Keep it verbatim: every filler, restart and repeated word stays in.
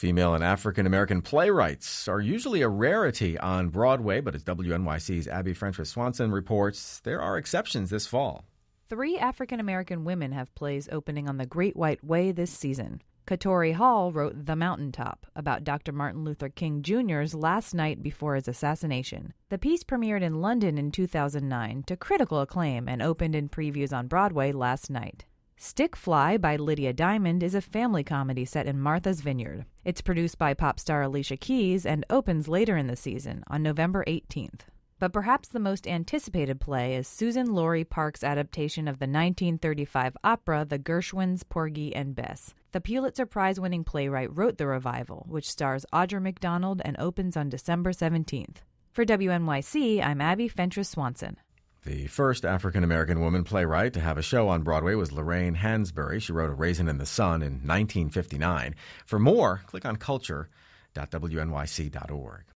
Female and African-American playwrights are usually a rarity on Broadway, but as W N Y C's Abby Frentress Swanson reports, there are exceptions this fall. Three African-American women have plays opening on the Great White Way this season. Katori Hall wrote The Mountaintop, about Doctor Martin Luther King Junior's last night before his assassination. The piece premiered in London in two thousand nine to critical acclaim and opened in previews on Broadway last night. Stick Fly by Lydia Diamond is a family comedy set in Martha's Vineyard. It's produced by pop star Alicia Keys and opens later in the season on November eighteenth. But perhaps the most anticipated play is Susan Laurie Park's adaptation of the nineteen thirty-five opera The Gershwins, Porgy and Bess. The Pulitzer Prize-winning playwright wrote the revival, which stars Audra McDonald and opens on December seventeenth. For W N Y C, I'm Abby Fentress Swanson. The first African-American woman playwright to have a show on Broadway was Lorraine Hansberry. She wrote A Raisin in the Sun in nineteen fifty-nine. For more, click on culture dot w n y c dot org.